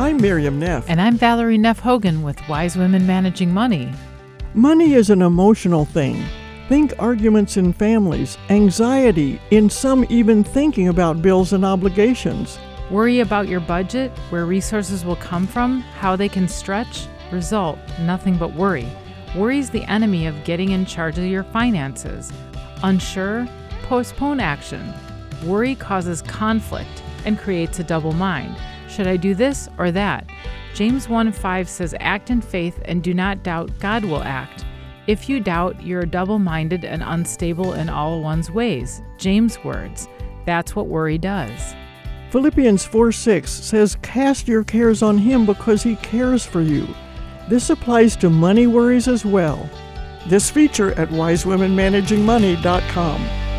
I'm Miriam Neff. And I'm Valerie Neff Hogan with Wise Women Managing Money. Money is an emotional thing. Think arguments in families, anxiety, in some even thinking about bills and obligations. Worry about your budget, where resources will come from, how they can stretch. Result, nothing but worry. Worry's the enemy of getting in charge of your finances. Unsure? Postpone action. Worry causes conflict and creates a double mind. Should I do this or that? James 1:5 says, act in faith and do not doubt God will act. If you doubt, you're double-minded and unstable in all one's ways. James' words. That's what worry does. Philippians 4:6 says, cast your cares on him because he cares for you. This applies to money worries as well. This feature at wisewomenmanagingmoney.com.